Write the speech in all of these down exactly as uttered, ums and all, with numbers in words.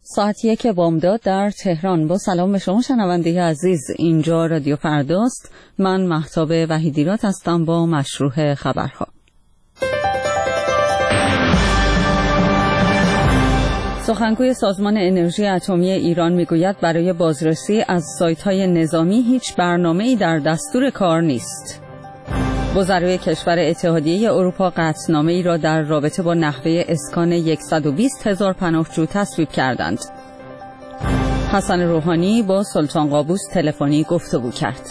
ساعت یک بامداد در تهران. با سلام به شما شنونده عزیز، اینجا رادیو فرداست. من مهتاب وحیدیرات هستم با مشروع خبرها. سخنگوی سازمان انرژی اتمی ایران میگوید برای بازرسی از سایت‌های نظامی هیچ برنامه‌ای در دستور کار نیست. وزرای کشور اتحادیه اروپا قطعنامه‌ای را در رابطه با نحوه اسکان صد و بیست هزار پناهجو تصویب کردند. حسن روحانی با سلطان قابوس تلفنی گفتگو کرد.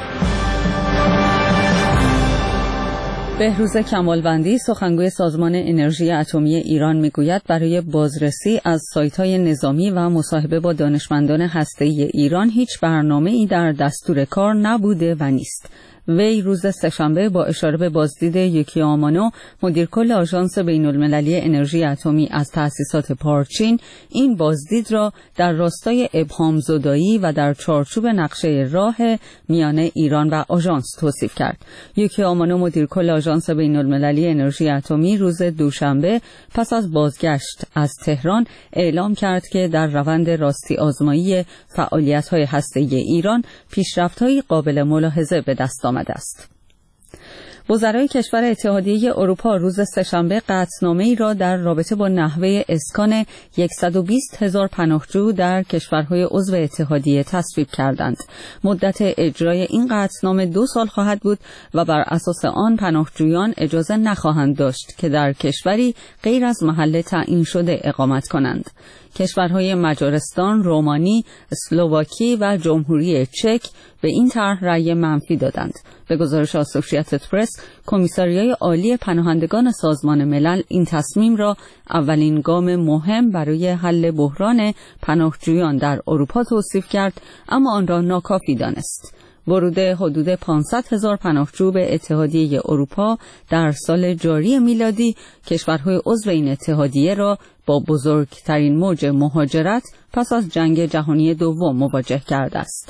بهروز کمالوندی سخنگوی سازمان انرژی اتمی ایران میگوید برای بازرسی از سایت‌های نظامی و مصاحبه با دانشمندان هسته‌ای ایران هیچ برنامه‌ای در دستور کار نبوده و نیست. وی روز سه‌شنبه با اشاره به بازدید یوکی آمانو مدیرکل آژانس بین‌المللی انرژی اتمی از تأسیسات پارچین این بازدید را در راستای ابهام زدایی و در چارچوب نقشه راه میان ایران و آژانس توصیف کرد. یوکی آمانو مدیرکل آژانس بین‌المللی انرژی اتمی روز دوشنبه پس از بازگشت از تهران اعلام کرد که در روند راستی آزمایی فعالیت‌های هسته‌ای ایران پیشرفت‌های قابل ملاحظه به دست آمد است. وزرای کشور اتحادیه اروپا روز سه‌شنبه قطعنامه‌ای را در رابطه با نحوه اسکان صد و بیست هزار پناهجو در کشورهای عضو اتحادیه تصویب کردند. مدت اجرای این قطعنامه دو سال خواهد بود و بر اساس آن پناهجویان اجازه نخواهند داشت که در کشوری غیر از محل تعیین شده اقامت کنند. کشورهای مجارستان، رومانی، اسلواکی و جمهوری چک به این طرح رأی منفی دادند. به گزارش آسوشییتد پرس، کمیساریای عالی پناهندگان سازمان ملل این تصمیم را اولین گام مهم برای حل بحران پناهجویان در اروپا توصیف کرد، اما آن را ناکافی دانست. ورود حدود پانصد هزار پناهجو به اتحادیه اروپا در سال جاری میلادی کشورهای عضو این اتحادیه را با بزرگترین موج مهاجرت پس از جنگ جهانی دوم مواجه کرده است.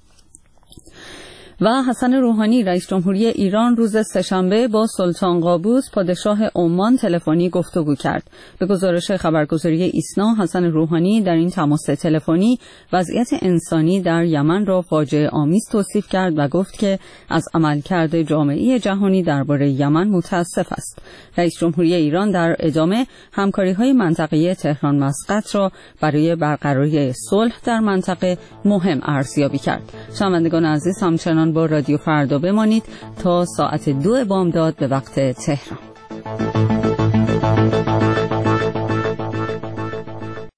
و حسن روحانی رئیس جمهوری ایران روز سه‌شنبه با سلطان قابوس پادشاه عمان تلفنی گفتگو کرد. به گزارش خبرگزاری ایسنا، حسن روحانی در این تماس تلفنی وضعیت انسانی در یمن را فاجعه آمیز توصیف کرد و گفت که از عملکرد جامعه جهانی درباره یمن متاسف است. رئیس جمهوری ایران در ادامه همکاری‌های منطقه‌ای تهران مسقط را برای برقراری صلح در منطقه مهم ارزیابی کرد. شنوندگان عزیز، همچنان با رادیو فردا بمانید تا ساعت دو بامداد به وقت تهران.